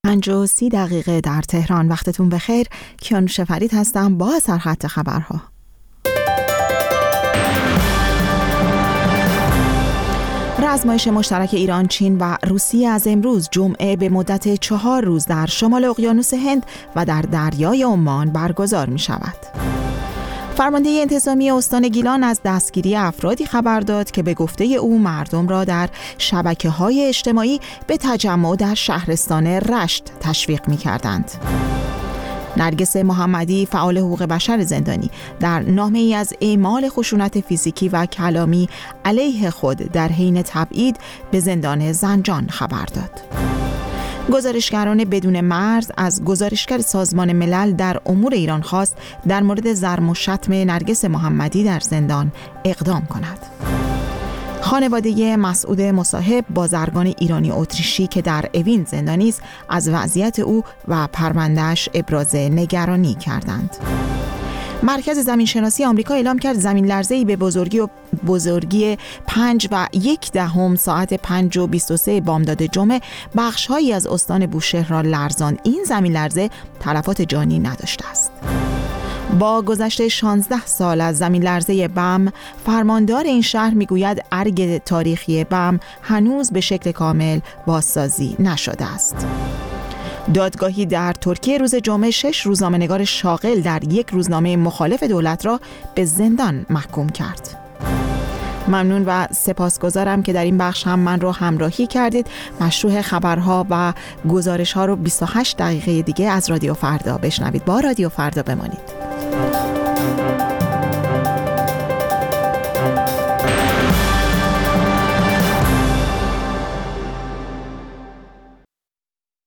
5:30 در تهران. وقتتون بخیر. کیانوش فرید هستم با سرخط خبرها. آزمایش مشترک ایران، چین و روسیه از امروز جمعه به مدت 4 روز در شمال اقیانوس هند و در دریای عمان برگزار می شود. فرمانده انتظامی استان گیلان از دستگیری افرادی خبر داد که به گفته او مردم را در شبکه‌های اجتماعی به تجمع در شهرستان رشت تشویق می‌کردند. نرگس محمدی، فعال حقوق بشر زندانی، در نامه‌ای از اعمال خشونت فیزیکی و کلامی علیه خود در حین تبعید به زندان زنجان خبر داد. گزارشگران بدون مرز از گزارشگر سازمان ملل در امور ایران خواست در مورد ضرب و شتم نرگس محمدی در زندان اقدام کند. خانواده مسعود مصاحب، بازرگان ایرانی اتریشی که در اوین زندانی است، از وضعیت او و پرونده‌اش ابراز نگرانی کردند. مرکز زمینشناسی آمریکا اعلام کرد زمین لرزه‌ای به بزرگی 5.1 ساعت 5:23 بامداد جمعه بخش‌هایی از استان بوشهر را لرزاند. این زمین لرزه تلفات جانی نداشته است. با گذشت 16 سال از زمین لرزه بم، فرماندار این شهر میگوید ارگ تاریخی بم هنوز به شکل کامل بازسازی نشده است. دادگاهی در ترکیه روز جمعه 6 روزنامه‌نگار شاغل در یک روزنامه مخالف دولت را به زندان محکوم کرد. ممنون و سپاسگزارم که در این بخش هم من رو همراهی کردید. مشروع خبرها و گزارش‌ها رو 28 دقیقه دیگه از رادیو فردا بشنوید. با رادیو فردا بمانید.